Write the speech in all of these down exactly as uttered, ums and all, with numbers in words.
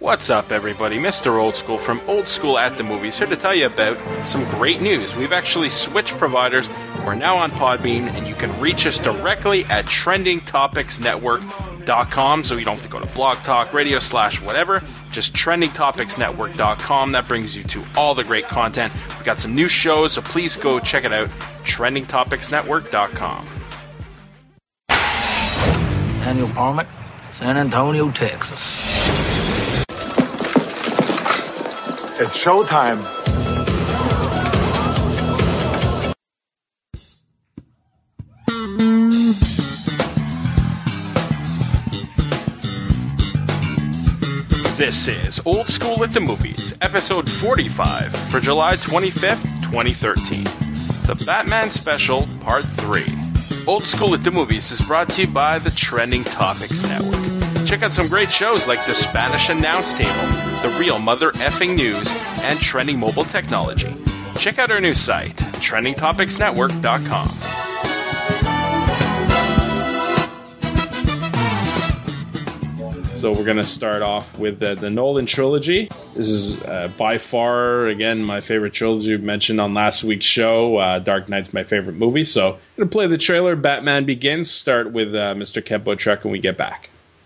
What's up, everybody? Mister Old School from Old School at the Movies here to tell you about some great news. We've actually switched providers. We're now on Podbean, and you can reach us directly at trending topics network dot com, so you don't have to go to Blog Talk Radio slash whatever. Just trending topics network dot com. That brings you to all the great content. We've got some new shows, so please go check it out. trending topics network dot com. Daniel Parmick, San Antonio, Texas. It's showtime. This is Old School at the Movies, episode forty-five for July twenty-fifth, twenty thirteen. The Batman Special, Part three. Old School at the Movies is brought to you by the Trending Topics Network. Check out some great shows like The Spanish Announce Table, The Real Mother Effing News, and Trending Mobile Technology. Check out our new site, trending topics network dot com. So we're going to start off with the, the Nolan trilogy. This is uh, by far, again, my favorite trilogy mentioned on last week's show. Uh, Dark Knight's my favorite movie. So I'm going to play the trailer. Batman Begins. Start with uh, Mister Kempo Truck when we get back.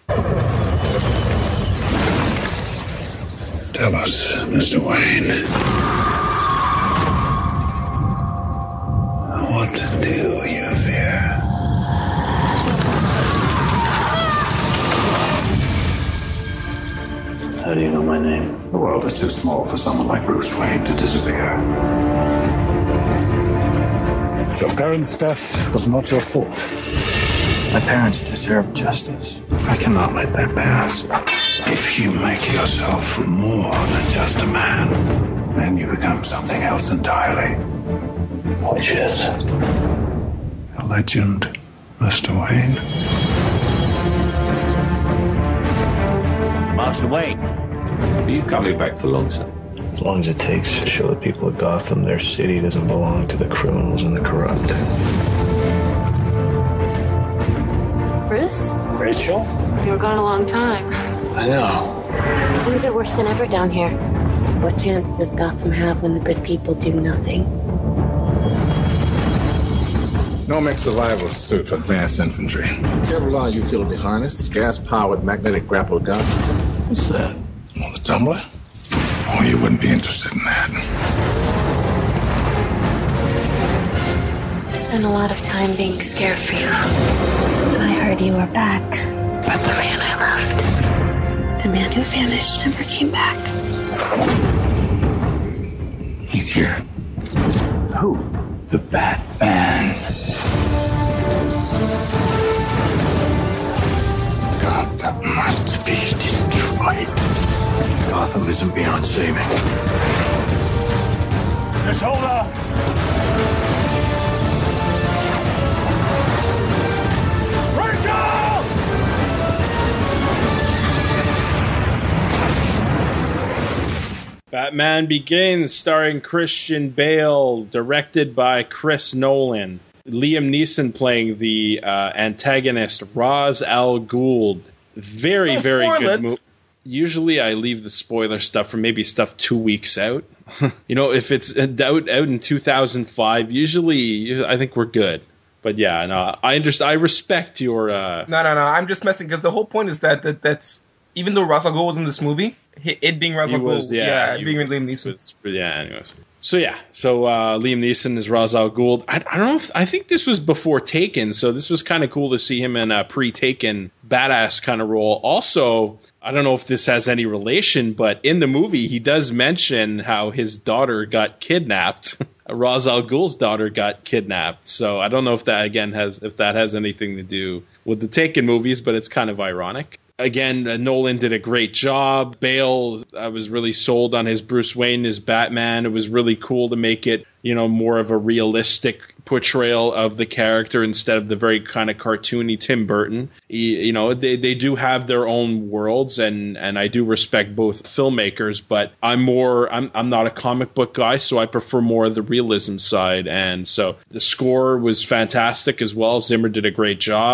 Tell us, Mister Wayne. What do you fear? How do you know my name? The world is too small for someone like Bruce Wayne to disappear. Your parents' death was not your fault. My parents deserve justice. I cannot let that pass. If you make yourself more than just a man, then you become something else entirely. Which is? A legend, Mister Wayne. Master Wayne, are you coming back for long, sir? As long as it takes to show the people of Gotham their city doesn't belong to the criminals and the corrupt. Bruce? Rachel? You were gone a long time. I know. Things are worse than ever down here. What chance does Gotham have when the good people do nothing? Nomex survival suit for advanced infantry. Kevlar utility harness, gas-powered magnetic grapple gun. What's that? Well, the tumbler? Oh, you wouldn't be interested in that. I spent a lot of time being scared for you. I heard you were back. But the man I loved, the man who vanished, never came back. He's here. Who? The Batman. Gotham must be destroyed. Gotham isn't beyond saving. Disorder! Batman Begins, starring Christian Bale, directed by Chris Nolan. Liam Neeson playing the uh, antagonist, Ra's al Ghul. Very, Oh, very spoil good it. movie. Usually I leave the spoiler stuff for maybe stuff two weeks out. You know, if it's out, out in two thousand five, usually I think we're good. But yeah, no, I understand. I respect your... Uh, No, no, no. I'm just messing because the whole point is that, that that's even though Ra's al Ghul was in this movie, he- it being Ra's He al Ghul, was, yeah, yeah, he being Liam Neeson. was- yeah, anyways. So yeah, so uh, Liam Neeson is Ra's al Ghul. I, I don't know if, I think this was before Taken, so this was kind of cool to see him in a pre-Taken badass kind of role. Also, I don't know if this has any relation, but in the movie, he does mention how his daughter got kidnapped. Ra's al Ghul's daughter got kidnapped. So I don't know if that, again, has if that has anything to do with the Taken movies, but it's kind of ironic. Again, uh, Nolan did a great job. Bale, I was really sold on his Bruce Wayne, his Batman. It was really cool to make it, you know, more of a realistic portrayal of the character instead of the very kind of cartoony Tim Burton. He, you know, they, they do have their own worlds, and, and I do respect both filmmakers, but I'm more, I'm, I'm not a comic book guy, so I prefer more of the realism side. And so the score was fantastic as well. Zimmer did a great job.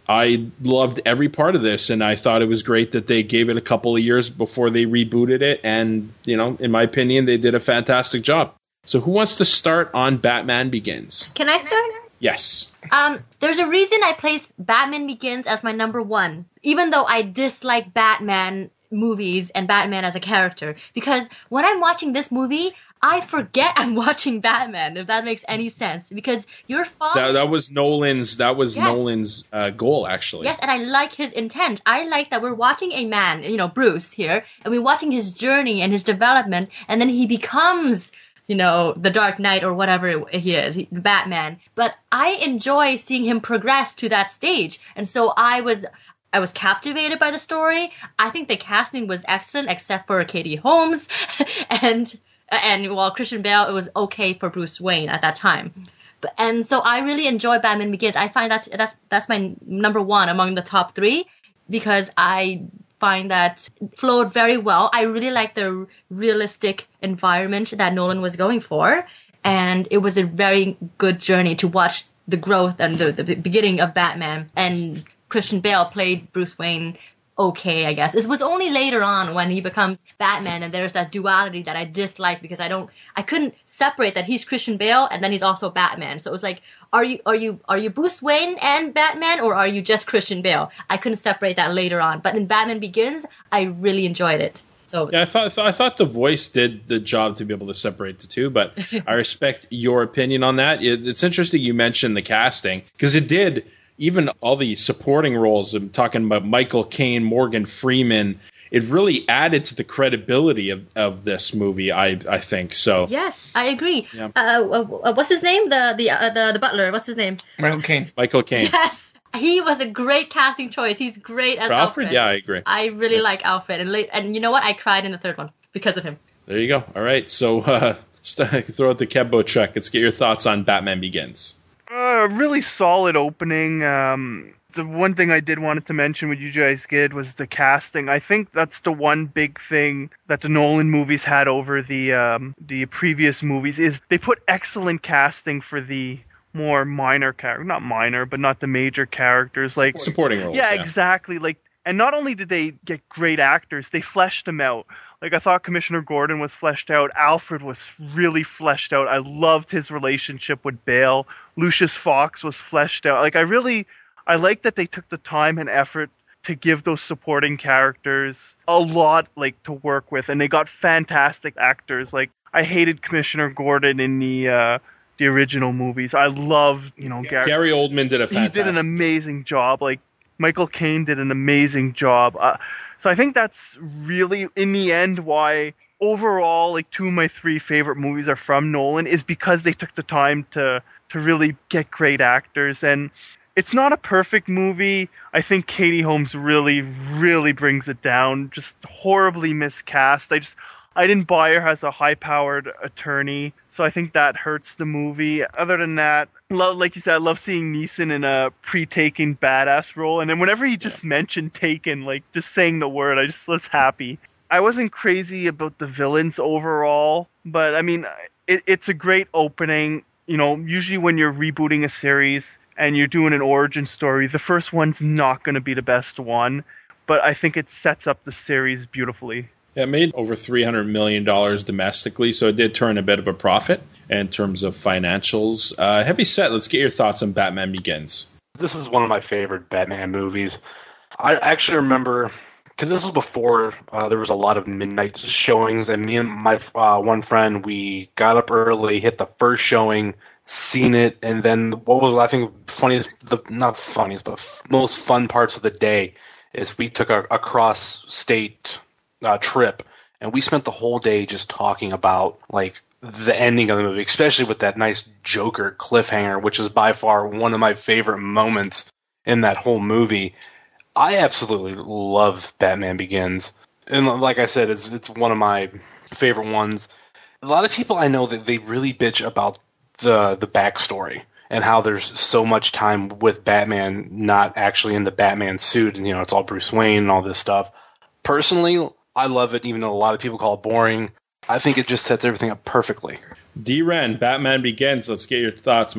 I loved every part of this, and I thought it was great that they gave it a couple of years before they rebooted it. And, you know, in my opinion, they did a fantastic job. So who wants to start on Batman Begins? Can I start? Yes. Um, there's a reason I place Batman Begins as my number one, even though I dislike Batman movies and Batman as a character. Because when I'm watching this movie, I forget I'm watching Batman, if that makes any sense. Because you're following... That, that was Nolan's, that was Yes. Nolan's uh, goal, actually. Yes, and I like his intent. I like that we're watching a man, you know, Bruce here, and we're watching his journey and his development, and then he becomes... you know, the Dark Knight or whatever he is, he, Batman. But I enjoy seeing him progress to that stage. And so I was I was captivated by the story. I think the casting was excellent, except for Katie Holmes. and, and while Christian Bale, it was okay for Bruce Wayne at that time. But, and so I really enjoy Batman Begins. I find that's, that's, that's my number one among the top three, because I find that flowed very well. I really like the realistic environment that Nolan was going for, and it was a very good journey to watch the growth and the, the beginning of Batman. And Christian Bale played Bruce Wayne okay, I guess. It was only later on when he becomes Batman and there's that duality that I dislike, because I don't, I couldn't separate that he's Christian Bale and then he's also Batman. So it was like, are you, are you, are you Bruce Wayne and Batman, or are you just Christian Bale? I couldn't separate that later on. But in Batman Begins, I really enjoyed it. So yeah, I thought I thought the voice did the job to be able to separate the two, but I respect your opinion on that. It, it's interesting you mentioned the casting, because it did. Even all the supporting roles, I'm talking about Michael Caine, Morgan Freeman, it really added to the credibility of, of this movie, I I think. So yes, I agree. Yeah. Uh, uh, what's his name? The the uh, the the butler. What's his name? Michael Caine. Michael Caine. Yes, he was a great casting choice. He's great as For Alfred. Alfred. Yeah, I agree. I really Yeah. like Alfred, and late, and you know what? I cried in the third one because of him. There you go. All right, so uh, throw out the Kebbo check. Let's get your thoughts on Batman Begins. Uh, really solid opening. Um, the one thing I did wanted to mention what you guys did was the casting. I think that's the one big thing that the Nolan movies had over the um, the previous movies, is they put excellent casting for the more minor characters. Not minor, but not the major characters. Like Supporting roles. Yeah, Yeah, exactly. Like, and not only did they get great actors, they fleshed them out. Like, I thought Commissioner Gordon was fleshed out. Alfred was really fleshed out. I loved his relationship with Bale. Lucius Fox was fleshed out. Like, I really, I like that they took the time and effort to give those supporting characters a lot, like, to work with. And they got fantastic actors. Like, I hated Commissioner Gordon in the, uh, the original movies. I loved, you know, Gary. Gary Oldman did a fantastic. He did an amazing job. Like, Michael Caine did an amazing job. Uh, so I think that's really, in the end, why overall, like, two of my three favorite movies are from Nolan, is because they took the time to to really get great actors. And it's not a perfect movie. I think Katie Holmes really, really brings it down. Just horribly miscast. I just, I didn't buy her as a high-powered attorney, so I think that hurts the movie. Other than that, love, like you said, I love seeing Neeson in a pre-Taken badass role, and then whenever he just yeah. mentioned Taken, like, just saying the word, I just was happy. I wasn't crazy about the villains overall, but, I mean, it, it's a great opening. You know, usually when you're rebooting a series and you're doing an origin story, the first one's not going to be the best one, but I think it sets up the series beautifully. It made over three hundred million dollars domestically, so it did turn a bit of a profit in terms of financials. Uh, heavy set, let's get your thoughts on Batman Begins. This is one of my favorite Batman movies. I actually remember, because this was before uh, there was a lot of midnight showings, and me and my uh, one friend, we got up early, hit the first showing, seen it, and then what was, I think, funniest, the, not funniest, but f- most fun parts of the day is we took a, a cross-state Uh, trip, and we spent the whole day just talking about, like, the ending of the movie, especially with that nice Joker cliffhanger, which is by far one of my favorite moments in that whole movie. I absolutely love Batman Begins, and like I said, it's it's one of my favorite ones. A lot of people I know that they really bitch about the the backstory and how there's so much time with Batman not actually in the Batman suit, and you know, it's all Bruce Wayne and all this stuff. Personally, I love it, even though a lot of people call it boring. I think it just sets everything up perfectly. D-Ren, Batman Begins. Let's get your thoughts, man.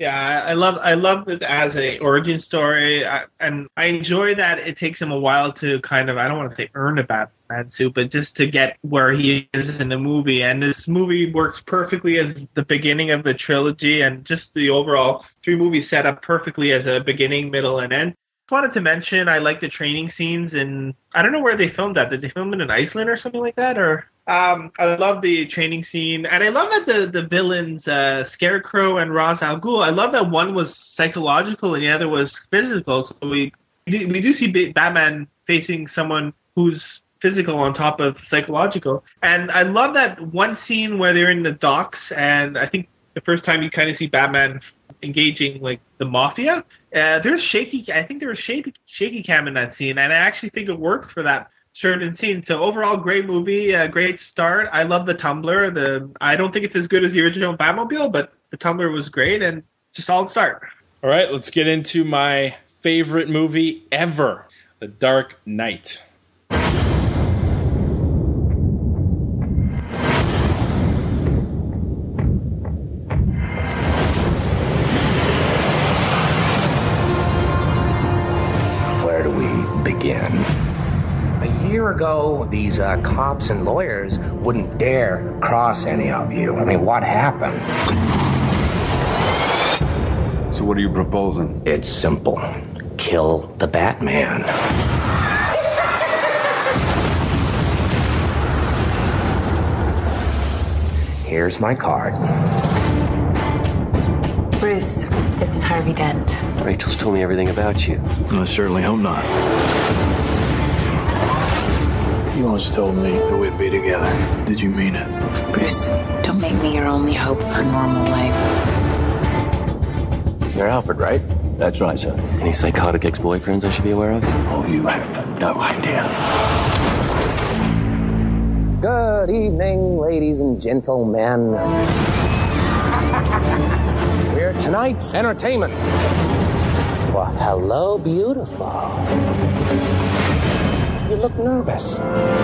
Yeah, I I love I love it as a origin story, I, and I enjoy that it takes him a while to kind of, I don't want to say earn a Batman suit, but just to get where he is in the movie. And this movie works perfectly as the beginning of the trilogy, and just the overall three movies set up perfectly as a beginning, middle, and end. Just wanted to mention I like the training scenes, and I don't know where they filmed that. Did they film it in Iceland or something like that, or? Um, I love the training scene, and I love that the, the villains, uh, Scarecrow and Ra's al Ghul, I love that one was psychological and the other was physical. So we we do see Batman facing someone who's physical on top of psychological. And I love that one scene where they're in the docks, and I think the first time you kind of see Batman engaging, like, the Mafia, uh, there's shaky, I think there was shaky, shaky cam in that scene, and I actually think it works for that certain scene. So overall, great movie, uh, great start. I love the Tumbler. The I don't think it's as good as the original Batmobile, but the Tumbler was great, and it's a solid start. All right, let's get into my favorite movie ever, The Dark Knight. Where do we begin? A year ago, these uh, cops and lawyers wouldn't dare cross any of you. I mean, what happened? So what are you proposing? It's simple. Kill the Batman. Here's my card. Bruce, this is Harvey Dent. Rachel's told me everything about you. I certainly hope not. You once told me that we'd be together. Did you mean it? Bruce, don't make me your only hope for normal life. You're Alfred, right? That's right, sir. Any psychotic ex-boyfriends I should be aware of? Oh, you have no idea. Good evening, ladies and gentlemen. We're tonight's entertainment. Well, hello, beautiful. You look nervous.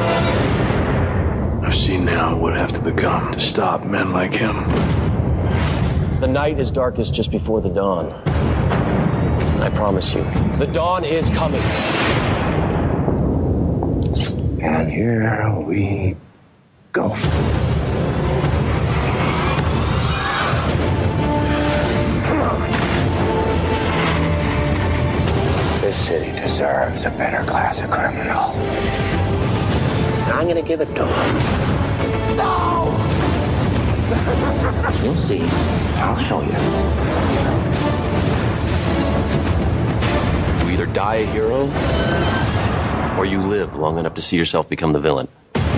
I've seen now what would have to become to stop men like him. The night is darkest just before the dawn. I promise you, the dawn is coming. And here we go. This city deserves a better class of criminal. I'm gonna give it to him. No! You'll see. I'll show you. You either die a hero, or you live long enough to see yourself become the villain.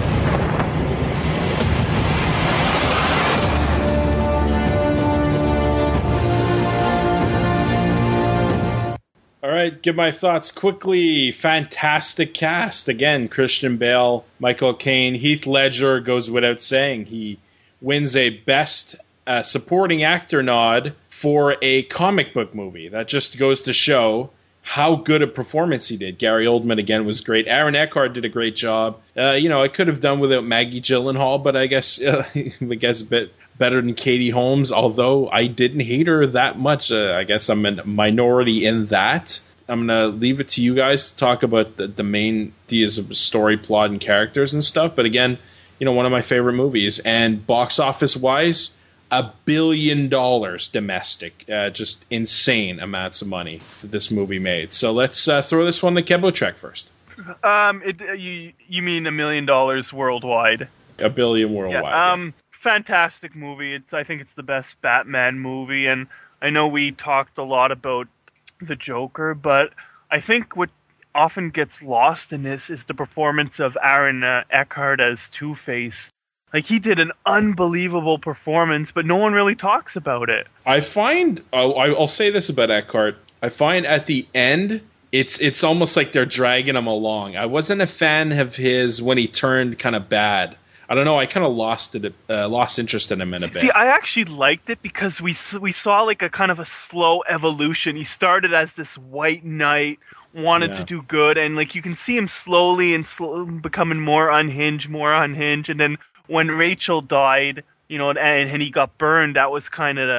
All right, give my thoughts quickly. Fantastic cast. Again, Christian Bale, Michael Caine, Heath Ledger goes without saying. He wins a Best uh, Supporting Actor nod for a comic book movie. That just goes to show how good a performance he did. Gary Oldman, again, was great. Aaron Eckhart did a great job. Uh, you know, I could have done without Maggie Gyllenhaal, but I guess uh, I guess a bit better than Katie Holmes, although I didn't hate her that much. Uh, I guess I'm a minority in that. I'm going to leave it to you guys to talk about the, the main ideas of the story, plot, and characters and stuff. But again, you know, one of my favorite movies. And box office-wise, a billion dollars domestic. Uh, just insane amounts of money that this movie made. So let's uh, throw this one to Kebotrek first. Um, it, uh, you you mean a million dollars worldwide? A billion worldwide. Yeah, um, yeah. Fantastic movie. It's I think it's the best Batman movie, and I know we talked a lot about the Joker, but I think what often gets lost in this is the performance of Aaron uh, Eckhart as Two-Face. Like, he did an unbelievable performance, but no one really talks about it. I find, I'll, I'll say this about Eckhart, I find at the end, it's it's almost like they're dragging him along. I wasn't a fan of his when he turned kind of bad. I don't know, I kind of lost it, uh, lost interest in him in a bit. See, I actually liked it because we we saw like a kind of a slow evolution. He started as this white knight, wanted yeah. to do good, and like you can see him slowly and slow, becoming more unhinged, more unhinged, and then when Rachel died, you know, and, and he got burned, that was kind of the,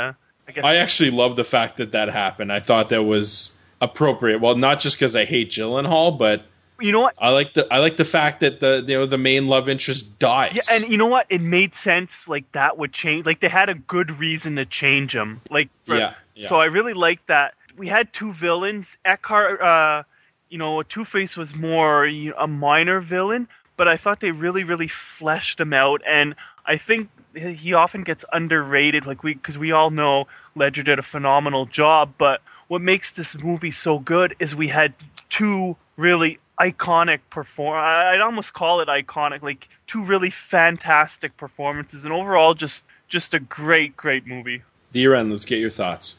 I guess I actually love the fact that that happened. I thought that was appropriate. Well, not just because I hate Gyllenhaal, but you know what? I like the I like the fact that the you know the main love interest dies. Yeah, and you know what? It made sense. Like that would change. Like they had a good reason to change him. Like for, yeah, yeah. So I really liked that. We had two villains. Eckhart, uh, you know, Two-Face was more you know, a minor villain, but I thought they really, really fleshed him out. And I think he often gets underrated. Like we, because we all know Ledger did a phenomenal job. But what makes this movie so good is we had two really iconic perform. I'd almost call it iconic, like two really fantastic performances, and overall just just a great, great movie. D-Ren, let's get your thoughts.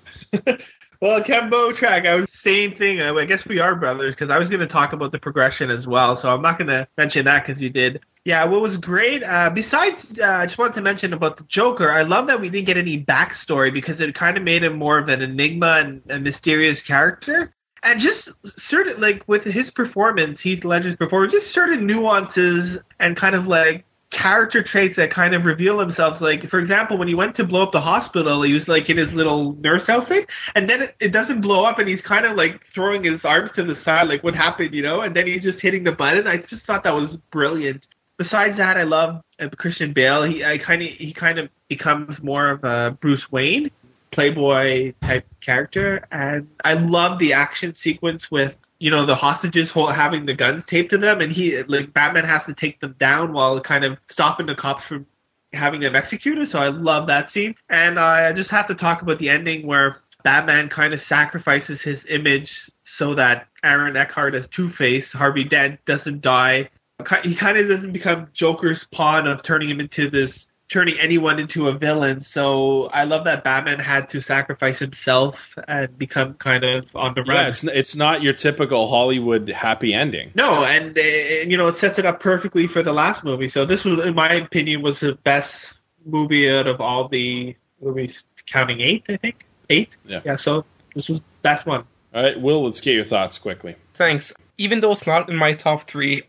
Well, Ken Botrack, I was same thing. I guess we are brothers because I was going to talk about the progression as well, so I'm not going to mention that because you did. Yeah, what was great, uh, besides, uh, I just wanted to mention about the Joker, I love that we didn't get any backstory because it kind of made him more of an enigma and a mysterious character. And just certain, like, with his performance, Heath Ledger's performance, just certain nuances and kind of, like, character traits that kind of reveal themselves. Like, for example, when he went to blow up the hospital, he was, like, in his little nurse outfit, and then it, it doesn't blow up, and he's kind of, like, throwing his arms to the side, like, what happened, you know? And then he's just hitting the button. I just thought that was brilliant. Besides that, I love uh, Christian Bale. He I kind of he kind of becomes more of a Bruce Wayne, playboy type character, and I love the action sequence with you know the hostages having the guns taped to them, and he like Batman has to take them down while kind of stopping the cops from having them executed. So I love that scene, and uh, I just have to talk about the ending where Batman kind of sacrifices his image so that Aaron Eckhart as Two-Face, Harvey Dent, doesn't die. He kind of doesn't become Joker's pawn of turning him into this, turning anyone into a villain. So I love that Batman had to sacrifice himself and become kind of on the run. Yeah, it's it's not your typical Hollywood happy ending. No, and uh, you know it sets it up perfectly for the last movie. So this was, in my opinion, was the best movie out of all the movies, counting eight, I think eight. Yeah. Yeah. So this was the best one. All right, Will, let's get your thoughts quickly. Thanks. Even though it's not in my top three,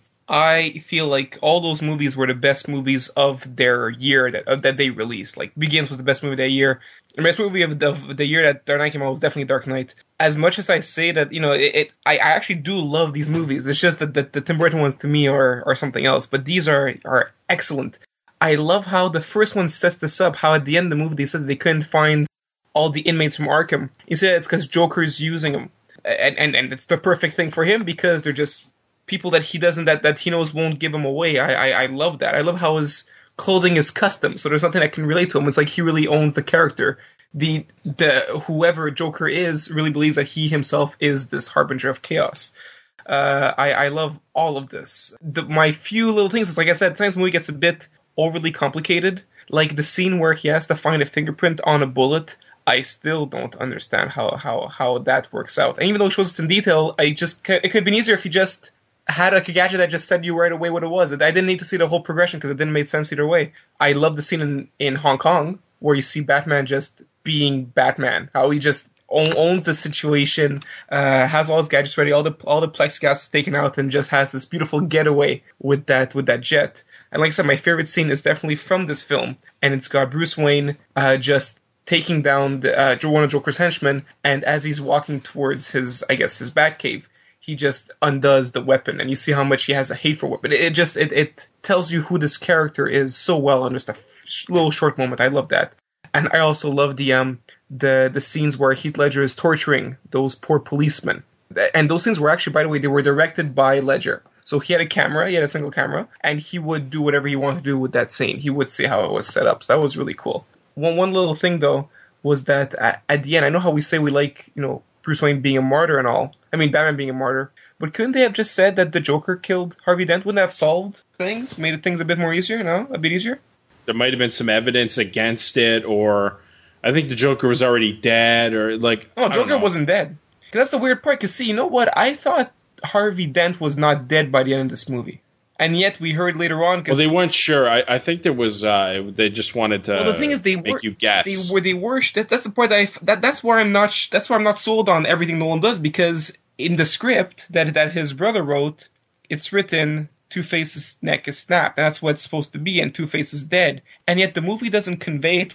I feel like all those movies were the best movies of their year that uh, that they released. Like, Begins was the best movie that year. The best movie of the, of the year that Dark Knight came out was definitely Dark Knight. As much as I say that, you know, it, it I, I actually do love these movies. It's just that the, the Tim Burton ones to me are, are something else. But these are, are excellent. I love how the first one sets this up, how at the end of the movie they said they couldn't find all the inmates from Arkham. He said it's because Joker's using them. And, and, and it's the perfect thing for him because they're just people that he doesn't, that, that he knows won't give him away. I, I I love that. I love how his clothing is custom, so there's nothing that can relate to him. It's like he really owns the character. The the whoever Joker is really believes that he himself is this harbinger of chaos. Uh, I I love all of this. The, my few little things is, like I said, sometimes the movie gets a bit overly complicated. Like the scene where he has to find a fingerprint on a bullet. I still don't understand how, how, how that works out. And even though it shows us in detail, I just it could have been easier if he just had like a gadget that just said you right away what it was. I didn't need to see the whole progression because it didn't make sense either way. I love the scene in, in Hong Kong where you see Batman just being Batman. How he just own, owns the situation, uh, has all his gadgets ready, all the all the plexiglass is taken out, and just has this beautiful getaway with that with that jet. And like I said, my favorite scene is definitely from this film, and it's got Bruce Wayne uh, just taking down the, uh, one of Joker's henchmen, and as he's walking towards his, I guess, his Batcave, he just undoes the weapon, and you see how much he has a hate for weapon. It, it just, it, it tells you who this character is so well in just a f- little short moment. I love that. And I also love the, um, the, the scenes where Heath Ledger is torturing those poor policemen. And those scenes were actually, by the way, they were directed by Ledger. So he had a camera, he had a single camera, and he would do whatever he wanted to do with that scene. He would see how it was set up. So that was really cool. One one little thing, though, was that at, at the end, I know how we say we like, you know, Bruce Wayne being a martyr and all. I mean, Batman being a martyr. But couldn't they have just said that the Joker killed Harvey Dent? Wouldn't that have solved things? Made things a bit more easier, no? A bit easier? There might have been some evidence against it, or I think the Joker was already dead, or like... Oh, Joker wasn't dead. That's the weird part, because see, you know what? I thought Harvey Dent was not dead by the end of this movie. And yet we heard later on... Well, they weren't sure. I, I think there was... Uh, they just wanted to well, the thing is, they make were, you guess. They were... They were that, that's the part that I... That, that's where I'm not... That's where I'm not sold on everything Nolan does, because in the script that, that his brother wrote, it's written... Two-Face's neck is snapped, and that's what it's supposed to be, and Two-Face is dead. And yet the movie doesn't convey it well.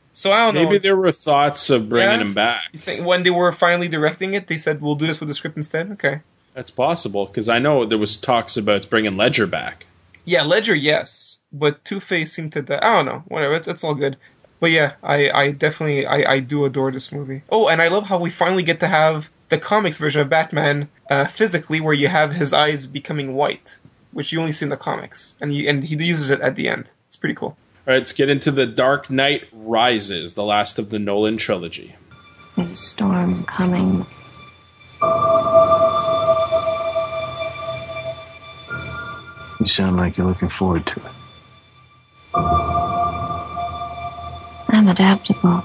So I don't know. Maybe there were thoughts of bringing Yeah? him back. You think when they were finally directing it, they said, we'll do this with the script instead? Okay. That's possible, because I know there was talks about bringing Ledger back. Yeah, Ledger, yes. But Two-Face seemed to... Die. I don't know. Whatever. It's, it's all good. But yeah, I, I definitely... I, I do adore this movie. Oh, and I love how we finally get to have the comics version of Batman uh, physically, where you have his eyes becoming white, which you only see in the comics. And he, and he uses it at the end. It's pretty cool. All right, let's get into The Dark Knight Rises, the last of the Nolan trilogy. There's a storm coming. You sound like you're looking forward to it. I'm adaptable.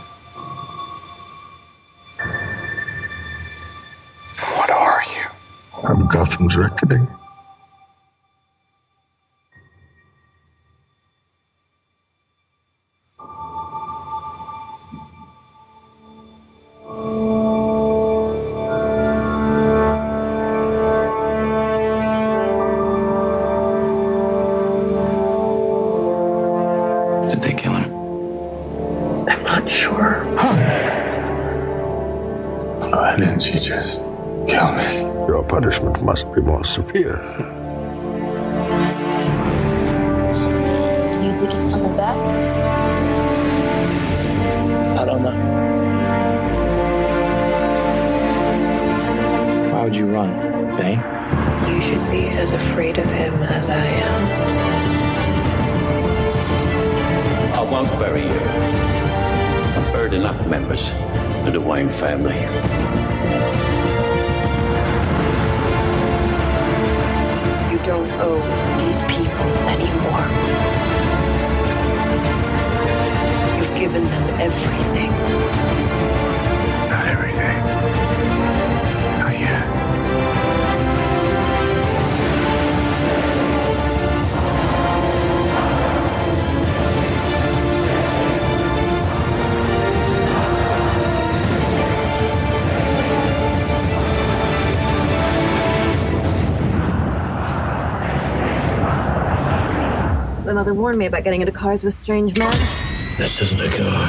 What are you? I'm Gotham's reckoning. Did they kill him? I'm not sure. Why didn't you just kill me? Your punishment must be more severe. Do you think he's coming back? I don't know. Why would you run, Bane? You should be as afraid of him as I am. I won't bury you. I've buried enough members of the Wayne family. You don't owe these people anymore. You've given them everything. Not everything. Not yet. My mother warned me about getting into cars with strange men. This isn't a car.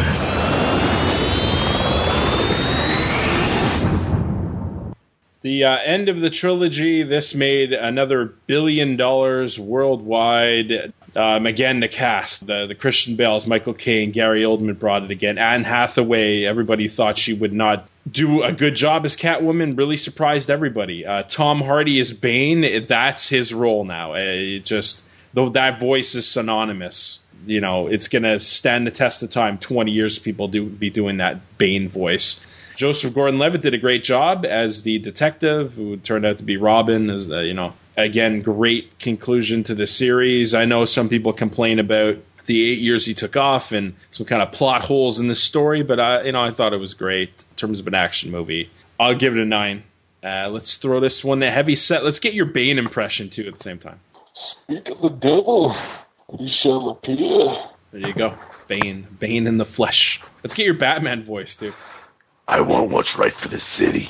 The uh, end of the trilogy, this made another billion dollars worldwide. Um, again, the cast, the, the Christian Bales, Michael Caine, Gary Oldman brought it again. Anne Hathaway, everybody thought she would not do a good job as Catwoman, really surprised everybody. Uh, Tom Hardy as Bane, that's his role now. It just, though that voice is synonymous, you know, it's going to stand the test of time. twenty years people do be doing that Bane voice. Joseph Gordon-Levitt did a great job as the detective, who turned out to be Robin. As uh, you know, again, great conclusion to the series. I know some people complain about the eight years he took off and some kind of plot holes in the story, but I, you know, I thought it was great in terms of an action movie. I'll give it a nine. Uh, let's throw this one the heavy set. Let's get your Bane impression too at the same time. Speak of the devil, he shall appear. There you go, Bane, Bane in the flesh. Let's get your Batman voice too. I want what's right for the city.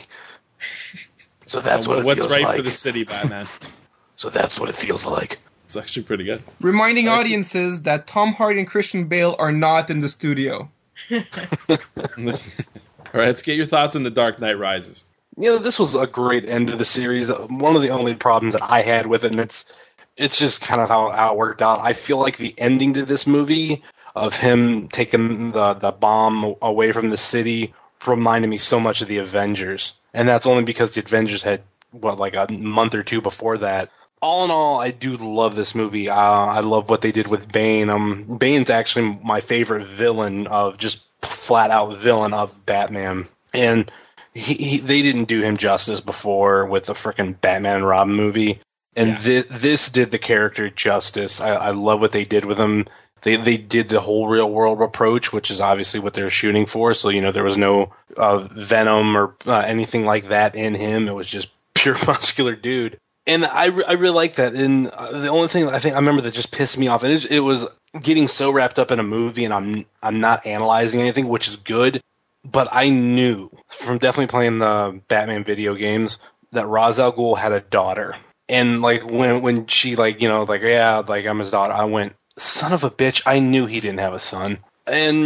So that's what it What's feels right like. for the city, Batman? So that's what it feels like. It's actually pretty good. Reminding audiences that Tom Hardy and Christian Bale are not in the studio. All right, let's get your thoughts on The Dark Knight Rises. You know, this was a great end to the series. One of the only problems that I had with it, and it's it's just kind of how, how it worked out. I feel like the ending to this movie of him taking the, the bomb away from the city reminded me so much of the Avengers. And that's only because the Avengers had, what, like a month or two before that. All in all, I do love this movie. Uh, I love what they did with Bane. Um, Bane's actually my favorite villain of just flat out villain of Batman. And he, he, they didn't do him justice before with the frickin' Batman and Robin movie. And yeah. this, this did the character justice. I, I love what they did with him. They they did the whole real world approach, which is obviously what they're shooting for. So, you know, there was no uh, venom or uh, anything like that in him. It was just pure muscular dude. And I, re- I really like that. And uh, the only thing I think I remember that just pissed me off, it, is, it was getting so wrapped up in a movie, and I'm I'm not analyzing anything, which is good. But I knew from definitely playing the Batman video games that Ra's al Ghul had a daughter. And like when when she like you know like yeah like I'm his daughter, I went, son of a bitch, I knew he didn't have a son. And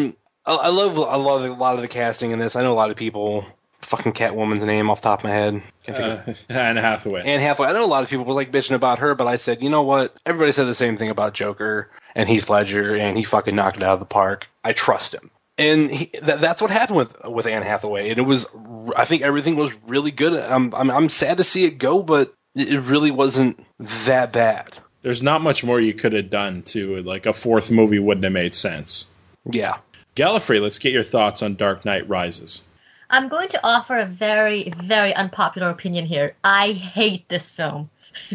I, I love I love a lot of the casting in this. I know a lot of people. Fucking Catwoman's name off the top of my head. Can't Uh, Anne Hathaway. Anne Hathaway. I know a lot of people were like bitching about her, but I said, you know what? Everybody said the same thing about Joker and Heath Ledger, and he fucking knocked it out of the park. I trust him, and he, th- that's what happened with with Anne Hathaway. And it was, I think everything was really good. I'm I'm, I'm sad to see it go, but it really wasn't that bad. There's not much more you could have done to it. Like a fourth movie wouldn't have made sense. Yeah. Gallifrey, let's get your thoughts on Dark Knight Rises. I'm going to offer a very, very unpopular opinion here. I hate this film.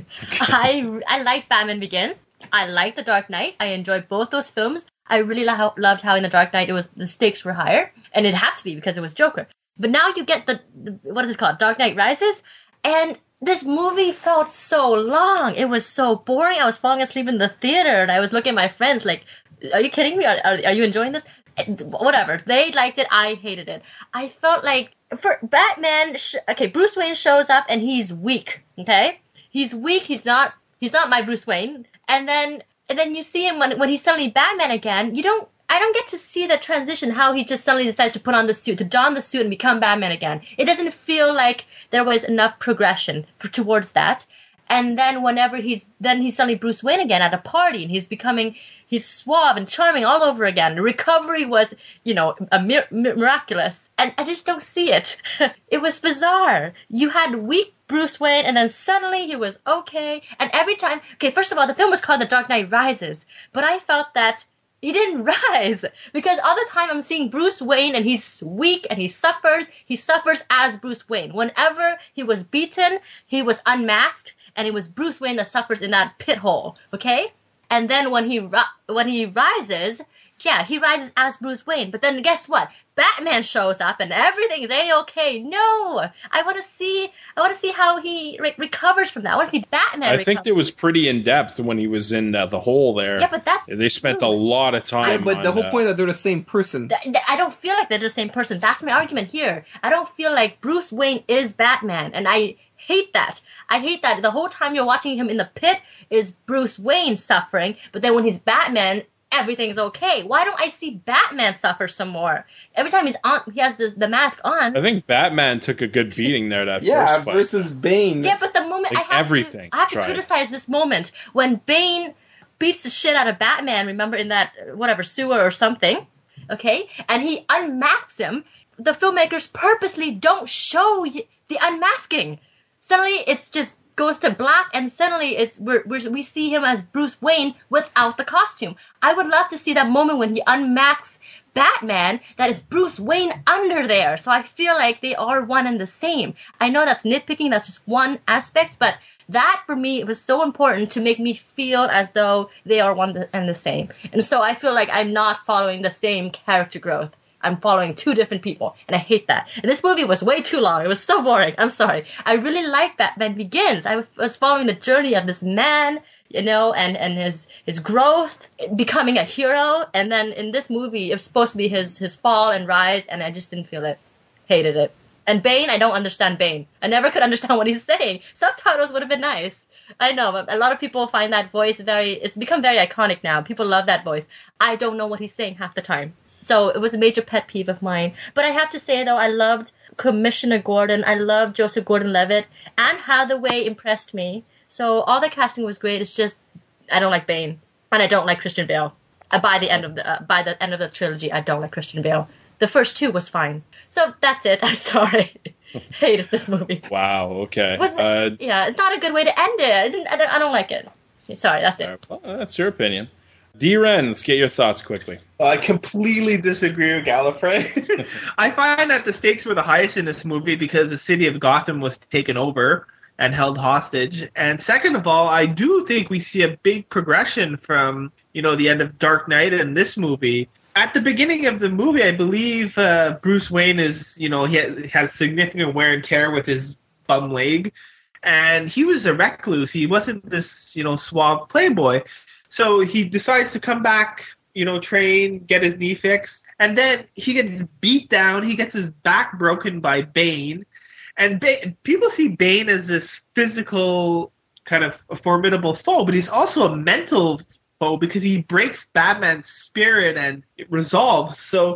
I I liked Batman Begins. I liked The Dark Knight. I enjoyed both those films. I really lo- loved how in The Dark Knight it was the stakes were higher, and it had to be because it was Joker. But now you get the, the what is it called, Dark Knight Rises, and this movie felt so long. It was so boring. I was falling asleep in the theater, and I was looking at my friends like, "Are you kidding me? Are are, are you enjoying this?" Whatever. They liked it. I hated it. I felt like for Batman, sh- okay, Bruce Wayne shows up and he's weak. Okay, he's weak. He's not. He's not my Bruce Wayne. And then, and then you see him when when he's suddenly Batman again. You don't. I don't get to see the transition. How he just suddenly decides to put on the suit, to don the suit, and become Batman again. It doesn't feel like there was enough progression for, towards that. And then whenever he's then he's suddenly Bruce Wayne again at a party, and he's becoming. He's suave and charming all over again. The recovery was, you know, a mir- miraculous. And I just don't see it. It was bizarre. You had weak Bruce Wayne, and then suddenly he was okay. And every time... Okay, first of all, the film was called The Dark Knight Rises. But I felt that he didn't rise. Because all the time I'm seeing Bruce Wayne, and he's weak, and he suffers. He suffers as Bruce Wayne. Whenever he was beaten, he was unmasked. And it was Bruce Wayne that suffers in that pit hole. Okay? And then when he when he rises, yeah, he rises as Bruce Wayne. But then guess what? Batman shows up and everything is a-okay. No, I want to see I want to see how he re- recovers from that. I want to see Batman. I recover. think it was pretty in depth when he was in uh, the hole there. Yeah, but that's they spent a lot of time. Yeah, but on the whole that. point that they're the same person. Th- th- I don't feel like they're the same person. That's my argument here. I don't feel like Bruce Wayne is Batman, and I hate that. I hate that the whole time you're watching him in the pit is Bruce Wayne suffering, but then when he's Batman, everything's okay. Why don't I see Batman suffer some more? Every time he's on, he has the, the mask on. I think Batman took a good beating there that yeah, first fight. versus Bane. Yeah, but the moment Like I have everything to, I have to tried. criticize this moment when Bane beats the shit out of Batman. Remember in that whatever sewer or something, okay? And he unmasks him. The filmmakers purposely don't show y- the unmasking. Suddenly, it's just goes to black, and suddenly it's we're, we're, we see him as Bruce Wayne without the costume. I would love to see that moment when he unmasks Batman that is Bruce Wayne under there. So I feel like they are one and the same. I know that's nitpicking, that's just one aspect, but that for me was so important to make me feel as though they are one and the same. And so I feel like I'm not following the same character growth. I'm following two different people, and I hate that. And this movie was way too long. It was so boring. I'm sorry. I really liked Batman Begins. I was following the journey of this man, you know, and, and his his growth, becoming a hero. And then in this movie, it was supposed to be his, his fall and rise, and I just didn't feel it. Hated it. And Bane, I don't understand Bane. I never could understand what he's saying. Subtitles would have been nice. I know, but a lot of people find that voice very, it's become very iconic now. People love that voice. I don't know what he's saying half the time. So it was a major pet peeve of mine. But I have to say, though, I loved Commissioner Gordon. I loved Joseph Gordon-Levitt. Anne Hathaway impressed me. So all the casting was great. It's just I don't like Bane, and I don't like Christian Bale. Uh, by the end of the uh, by the end of the trilogy, I don't like Christian Bale. The first two was fine. So that's it. I'm sorry. Hated this movie. Wow. Okay. Was Uh, yeah, it's not a good way to end it. I, didn't, I, don't, I don't like it. Sorry, that's it. well, that's your opinion. D-Ren, let's get your thoughts quickly. I completely disagree with Gallifrey. I find that the stakes were the highest in this movie because the city of Gotham was taken over and held hostage. And second of all, I do think we see a big progression from, you know, the end of Dark Knight and this movie. At the beginning of the movie, I believe uh, Bruce Wayne is, you know, he has, has significant wear and tear with his bum leg. And he was a recluse. He wasn't this, you know, suave playboy. So he decides to come back, you know, train, get his knee fixed. And then he gets beat down. He gets his back broken by Bane. And ba- people see Bane as this physical kind of a formidable foe, but he's also a mental foe because he breaks Batman's spirit and resolve. So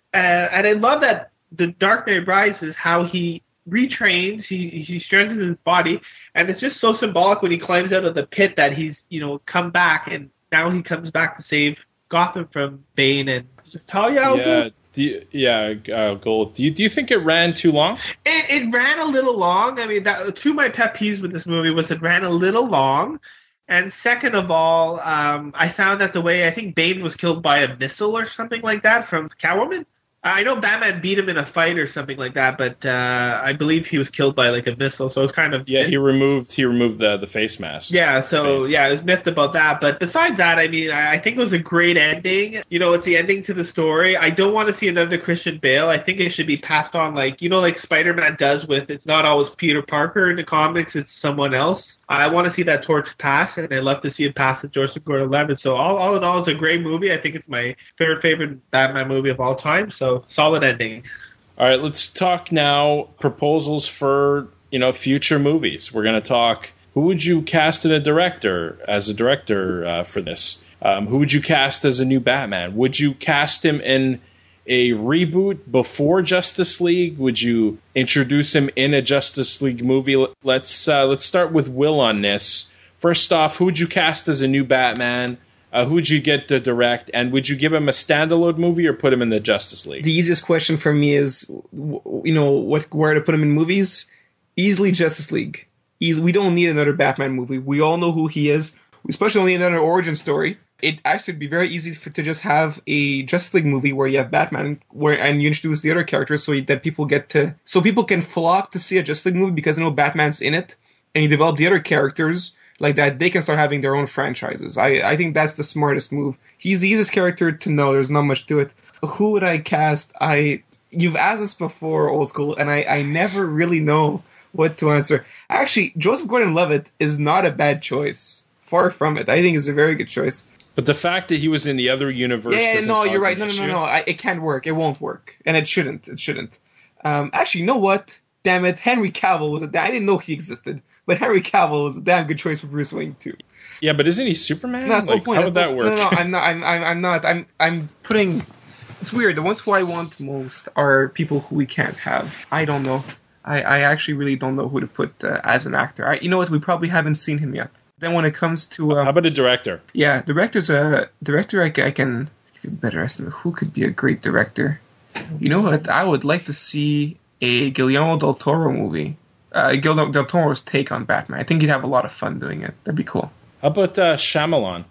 Uh, and I love that the Dark Knight Rises, how he retrains, he he strengthens his body, and it's just so symbolic when he climbs out of the pit that he's, you know, come back, and now he comes back to save Gotham from Bane and just Talia al Ghul. Yeah, do you, yeah, uh, Gold. Do you do you think it ran too long? It, it ran a little long. I mean, that, two of my pet peeves with this movie was it ran a little long. And second of all, um, I found that the way I think Bane was killed by a missile or something like that from Catwoman. I know Batman beat him in a fight or something like that, but uh, I believe he was killed by like a missile. So it's kind of yeah. He removed he removed the the face mask. Yeah, so yeah, I was miffed about that. But besides that, I mean, I, I think it was a great ending. You know, it's the ending to the story. I don't want to see another Christian Bale. I think it should be passed on, like you know, like Spider-Man does with it's not always Peter Parker in the comics; it's someone else. I want to see that torch pass, and I'd love to see it pass to Joseph Gordon-Levitt. So all, all in all, it's a great movie. I think it's my favorite favorite Batman movie of all time. So solid ending. All right, let's talk now proposals for, you know, future movies. We're going to talk who would you cast as a director as a director uh, for this? Um, who would you cast as a new Batman? Would you cast him in a reboot before Justice League? Would you introduce him in a Justice League movie? Let's uh, let's start with Will on this. First off, who would you cast as a new Batman? Uh, who would you get to direct? And would you give him a standalone movie or put him in the Justice League? The easiest question for me is, you know, what where to put him in movies? Easily Justice League. Easy, we don't need another Batman movie. We all know who he is. We especially don't need another origin story. It actually would be very easy for, to just have a Justice League movie where you have Batman, where and you introduce the other characters, so that people get to, so people can flock to see a Justice League movie because they know Batman's in it, and you develop the other characters like that. They can start having their own franchises. I I think that's the smartest move. He's the easiest character to know. There's not much to it. Who would I cast? I you've asked this before, Old School, and I I never really know what to answer. Actually, Joseph Gordon-Levitt is not a bad choice. Far from it. I think it's a very good choice. But the fact that he was in the other universe. Yeah, doesn't no, cause you're right. an No, no, issue. no, no. I, it can't work. It won't work, and it shouldn't. It shouldn't. Um, actually, you know what? Damn it, Henry Cavill was a. I didn't know he existed, but Henry Cavill was a damn good choice for Bruce Wayne too. Yeah, but isn't he Superman? No, that's like, no point. How would That's that no, work? No, no, I'm not. I'm, I'm, I'm not. I'm, I'm putting. It's weird. The ones who I want most are people who we can't have. I don't know. I, I actually really don't know who to put uh, as an actor. I, you know what? We probably haven't seen him yet. Then when it comes to um, how about a director? Yeah, director's a director. I, I can give you a better estimate. Who could be a great director? You know what? I would like to see a Guillermo del Toro movie. Uh, Guillermo del Toro's take on Batman. I think he'd have a lot of fun doing it. That'd be cool. How about uh, Shyamalan?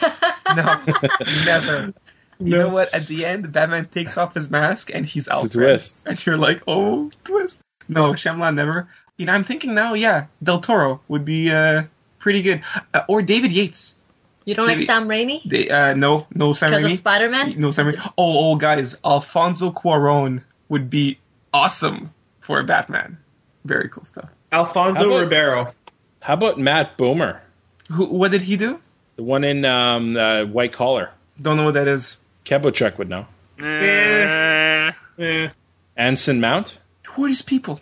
No, never. You know what? At the end, Batman takes off his mask and he's Alfred. It's a twist. And you're like, oh, twist. No, Shyamalan never. You know, I'm thinking now, yeah, Del Toro would be uh, pretty good. Uh, or David Yates. You don't Maybe. like Sam Raimi? They, uh, no, no Sam Raimi. Because of Spider-Man? No Sam Raimi. Oh, oh, guys, Alfonso Cuarón would be awesome for Batman. Very cool stuff. Alfonso How about- Ribeiro. How about Matt Bomer? Who? What did he do? The one in um, uh, White Collar. Don't know what that is. Kebochuk would know. Eh, eh. Anson Mount? Who are these people?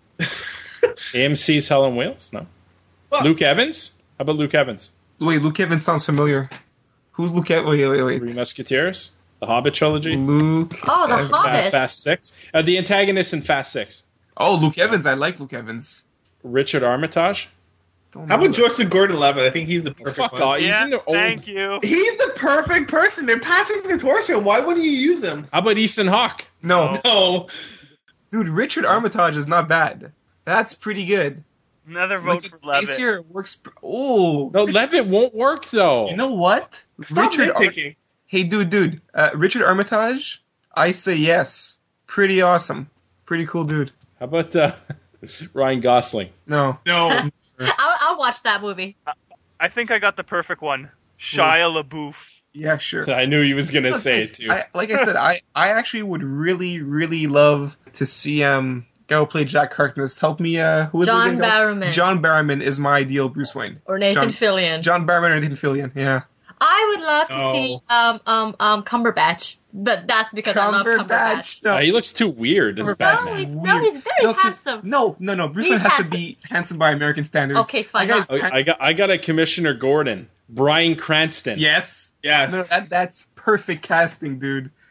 A M C's Hell on Wheels? No. Well- Luke Evans? How about Luke Evans? Wait, Luke Evans sounds familiar. Who's Luke Evans? Wait, wait, wait. Three Musketeers? The Hobbit trilogy? Luke. Oh, the Evans. Hobbit. Fast, Fast Six? Uh, the antagonist in Fast Six. Oh, Luke Evans. I like Luke Evans. Richard Armitage? Don't How know about that. Joseph Gordon-Levitt? I think he's the perfect Fuck one. off. He's Yeah, in the old. thank you. He's the perfect person. They're passing the torch to him. Why wouldn't you use him? How about Ethan Hawke? No. No. Dude, Richard Armitage is not bad. That's pretty good. Another Like, vote it's for Levitt. easier, it works. pr- Oh. No, Levitt won't work, though. You know what? Stop Richard Ar- nitpicking. Hey, dude, dude. Uh, Richard Armitage? I say yes. Pretty awesome. Pretty cool dude. How about uh, Ryan Gosling? No. No. I'll, I'll watch that movie. I think I got the perfect one. Shia LaBeouf. Yeah, sure. I knew he was going to Look, say guys, it, too. I, like I said, I, I actually would really, really love to see um guy who played Jack Harkness. Help me, uh, who is John it again? Barrowman. John Barrowman is my ideal Bruce Wayne. Or Nathan John, Fillion. John Barrowman or Nathan Fillion, yeah. I would love to No. see um um um Cumberbatch, but that's because I love Cumberbatch. No. Uh, he looks too weird as Cumberbatch Batman. is No, no, he's very No, 'cause- handsome. No, no, no. Bruce He's Wayne has handsome. to be handsome by American standards. Okay, fine, That guy's not- I, I got I got a Commissioner Gordon. Bryan Cranston. Yes. Yes. No, that, that's perfect casting, dude.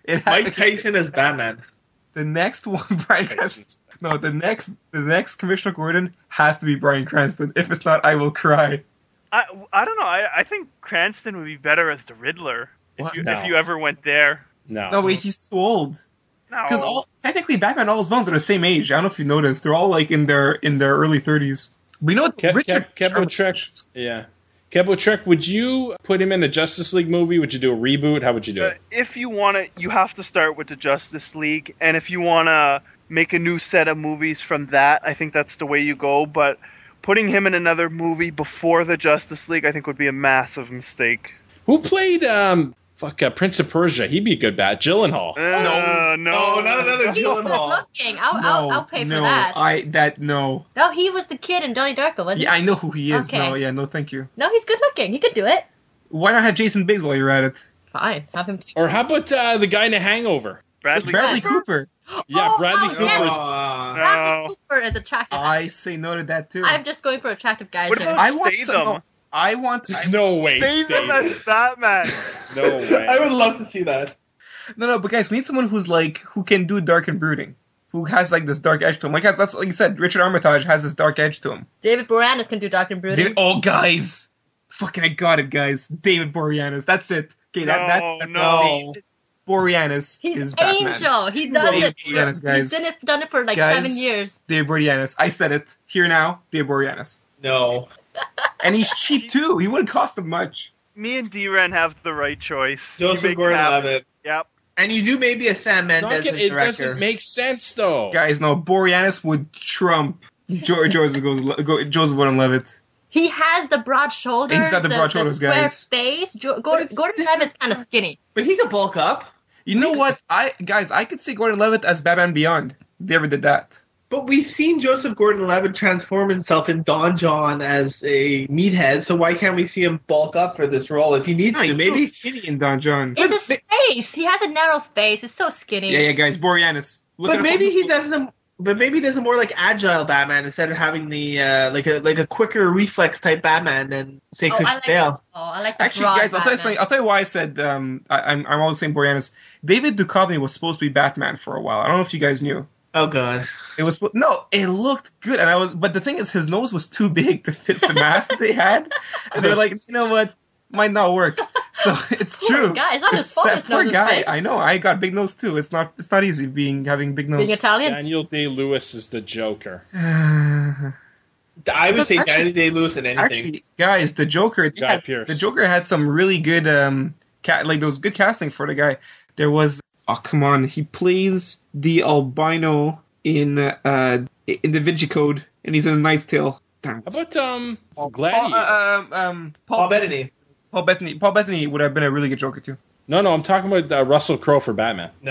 It had, Mike Tyson as Batman. The next one, Brian Cranston. No, the next, the next Commissioner Gordon has to be Bryan Cranston. If it's not, I will cry. I, I don't know. I, I think Cranston would be better as the Riddler if you, No. if you ever went there. No. No, wait, he's too old. No. Because all technically, Batman, all his villains are the same age. I don't know if you noticed. They're all like in their in their early thirties. We know Ke- Richard. Ke- Kebo Trek. Yeah. Kebo Trek, would you put him in a Justice League movie? Would you do a reboot? How would you do Uh, it? if you want to, you have to start with the Justice League, and if you want to make a new set of movies from that, I think that's the way you go. But putting him in another movie before the Justice League, I think would be a massive mistake. Who played um fuck uh, Prince of Persia? He'd be a good bat. Gyllenhaal. Uh, no, No, not another He's good Gyllenhaal. looking. I'll, no, I'll, I'll pay no, for that. I that no. No, he was the kid in Donnie Darko, wasn't Yeah, I he? know who he is. Okay. No, yeah, no, thank you. No, he's good looking. He could do it. Why not have Jason Biggs while you're at it? Fine, have him too. Or how about uh, the guy in The Hangover? Bradley, Bradley Cooper. Yeah, Oh, Bradley oh, Cooper. yes. is- Uh, Bradley no. Cooper is attractive. I say no to that too. I'm just going for attractive guys What here. about I want some. Statham? No, I want. I, No way, Statham Statham. as Batman. No way. I would love to see that. no, no, but guys, we need someone who's like who can do dark and brooding, who has like this dark edge to him. Like that's like you said, Richard Armitage has this dark edge to him. David Boreanaz can do Dark and Brooding. David, oh, guys, fucking, I got it, guys. David Boreanaz. That's it. Okay, that, No, that's that's no. David Boreanaz He's is Batman. Angel. He does David it. Boreanaz, guys. He's done it, done it for like Guys. seven years. David Boreanaz. I said it. Here now, David Boreanaz. No. And he's cheap too. He wouldn't cost him much. Me and D-Ren have the right choice. Joseph You make it Gordon-Levitt. happen. Yep. And you do maybe a Sam It's not Mendes get- as it director. doesn't make sense, though. Guys, no, Boreanaz would trump George Joseph goes Joseph Gordon-Levitt. He has the broad shoulders. He's got the broad the shoulders, square guys. face. Jo- Gordon, Gordon Levitt's kind of skinny. But he could bulk up. You know what? I guys, I could see Gordon-Levitt as Batman Beyond. They ever did that. But we've seen Joseph Gordon-Levitt transform himself in Don John as a meathead, so why can't we see him bulk up for this role if he needs No, to? he's Maybe still skinny in Don John. It's his face. He has a narrow face. It's so skinny. Yeah, yeah, guys, Boreanaz. Look But it up maybe on he Google. does a, but maybe he does a more like agile Batman instead of having the uh, like a like a quicker reflex type Batman than say Oh, I Christian like Bale. Oh, I like the Actually, broad guys, I'll tell you Batman. something. I'll tell you why I said um, I, I'm I'm always saying Boreanaz. David Duchovny was supposed to be Batman for a while. I don't know if you guys knew. Oh god. It was no, it looked good, and I was. But the thing is, his nose was too big to fit the mask that they had, and they were like, you know what, might not work. So it's Poor true. guy, it's not his It's fault that his poor nose is guy. big. I know. I got big nose too. It's not. It's not easy being having big nose. Being Italian? Daniel Day-Lewis is the Joker. I would But say actually- Danny Day-Lewis in anything. Actually, guys, the Joker. Guy had- Pearce. The Joker had some really good um, ca- like there was good casting for the guy. There was. Oh come on, he plays the albino in uh in Da Vinci Code, and he's in A Knight's Tale. Damn. How about um Paul, Gladiator? uh, um, um, Paul, Paul Bettany. Paul Bettany. Paul Bettany would have been a really good Joker too. no, no, I'm talking about uh, Russell Crowe for Batman. No.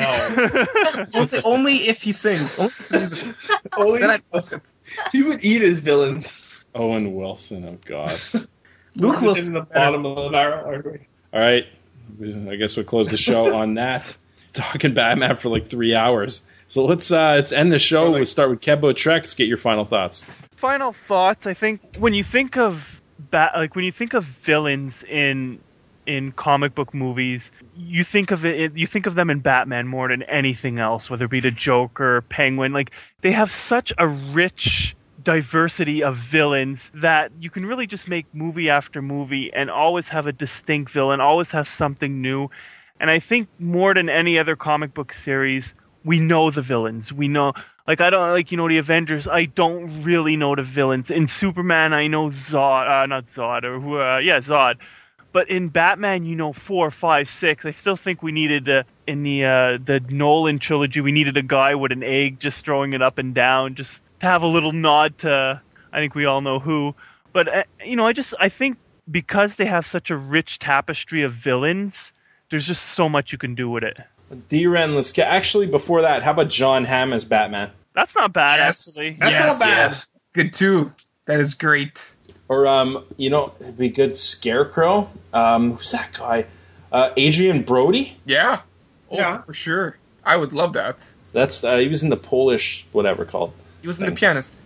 only, only if he sings. Only if it's a musical. Only Then I'd watch it. he would eat his villains. Owen Wilson, oh god. Luke Just Wilson. in the bottom of the barrel. All right, I guess we'll close the show on that. Talking Batman for like three hours. So let's uh let's end the show. We'll start with Kebo Trek. Let's get your final thoughts. Final thoughts. I think when you think of bat, like when you think of villains in in comic book movies, you think of it. You think of them in Batman more than anything else, whether it be the Joker, Penguin. Like they have such a rich diversity of villains that you can really just make movie after movie and always have a distinct villain, always have something new. And I think more than any other comic book series, we know the villains. We know, like, I don't, like, you know, the Avengers, I don't really know the villains. In Superman, I know Zod, uh, not Zod, or who, uh, yeah, Zod. But in Batman, you know, four, five, six. I still think we needed, uh, in the, uh, the Nolan trilogy, we needed a guy with an egg just throwing it up and down, just to have a little nod to, I think we all know who. But, uh, you know, I just, I think because they have such a rich tapestry of villains, there's just so much you can do with it. D-Ren, let's get. Actually, before that, how about John Hamm as Batman? That's not bad, Yes. actually. That's Yes, not bad. yes. Good too. That is great. Or um, you know, it'd be good Scarecrow. Um, who's that guy? Uh, Adrian Brody. Yeah. Oh, Yeah. for sure. I would love that. That's uh, he was in the Polish whatever called. He was in The Pianist.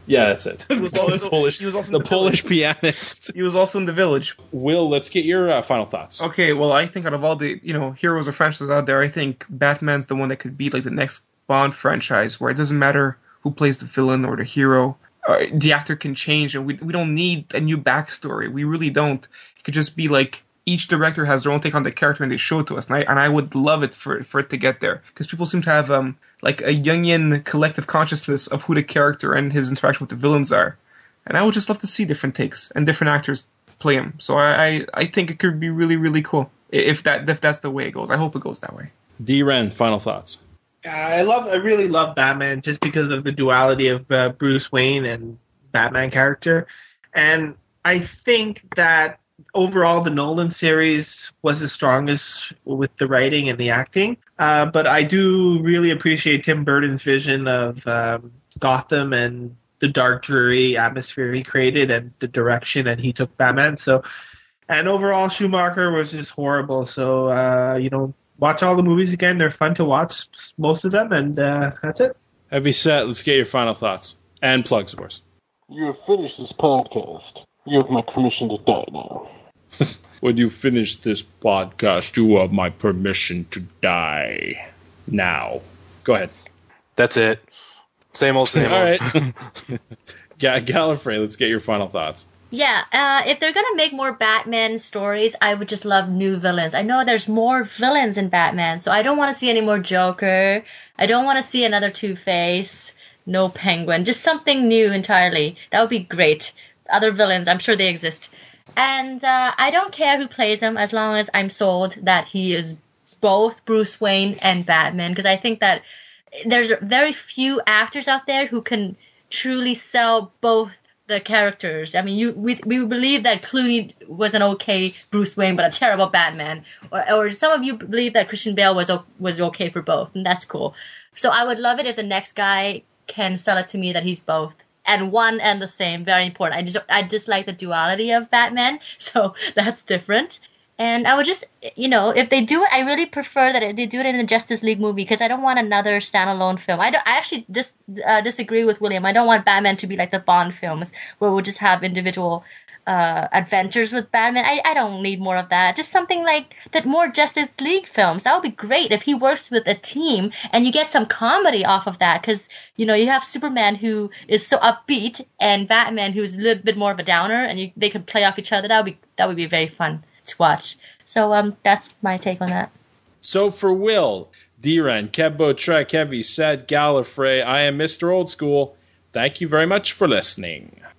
Yeah, that's it. He was also, the Polish, he was also the in the Polish Village. pianist. He was also in The Village. Will, let's get your uh, final thoughts. Okay, well, I think out of all the, you know, heroes or franchises out there, I think Batman's the one that could be like the next Bond franchise, where it doesn't matter who plays the villain or the hero. Uh, the actor can change, and we we don't need a new backstory. We really don't. It could just be like each director has their own take on the character and they show it to us, and I and I would love it for for it to get there, because people seem to have um like a Jungian collective consciousness of who the character and his interaction with the villains are, and I would just love to see different takes and different actors play him. So I I, I think it could be really really cool if that if that's the way it goes. I hope it goes that way. D. Ren, final thoughts. I love, I really love Batman just because of the duality of uh, Bruce Wayne and Batman character, and I think that overall the Nolan series was the strongest with the writing and the acting. Uh, but I do really appreciate Tim Burton's vision of um, Gotham and the dark, dreary atmosphere he created and the direction that he took Batman. So, and overall Schumacher was just horrible. So, uh, you know, watch all the movies again. They're fun to watch, most of them, and uh, that's it. Heavy set. Let's get your final thoughts and plugs, of course. You have finished this podcast. You have my permission to die now. When you finish this podcast, you have my permission to die now. Go ahead. That's it. Same old, same All old. right. Ga- Gallifrey, let's get your final thoughts. Yeah, uh, if they're gonna make more Batman stories, I would just love new villains. I know there's more villains in Batman, so I don't want to see any more Joker. I don't want to see another Two-Face. No Penguin. Just something new entirely. That would be great. Other villains, I'm sure they exist. And uh, I don't care who plays him as long as I'm sold that he is both Bruce Wayne and Batman, because I think that there's very few actors out there who can truly sell both the characters. I mean, you we we believe that Clooney was an okay Bruce Wayne but a terrible Batman, or or some of you believe that Christian Bale was was okay for both, and that's cool. So I would love it if the next guy can sell it to me that he's both. And one and the same, very important. I just I just like the duality of Batman, so that's different. And I would just, you know, if they do it, I really prefer that they do it in a Justice League movie, because I don't want another standalone film. I, don't, I actually dis, uh, disagree with William. I don't want Batman to be like the Bond films, where we'll just have individual uh, adventures with Batman. I, I don't need more of that. Just something like that, more Justice League films. That would be great if he works with a team and you get some comedy off of that, because, you know, you have Superman who is so upbeat and Batman who's a little bit more of a downer, and you, they could play off each other. That would be that would be very fun to watch. So um, that's my take on that. So for Will, D-Ren, Kebbo, Trek, Heavy Set, Gallifrey, I am Mister Old School. Thank you very much for listening.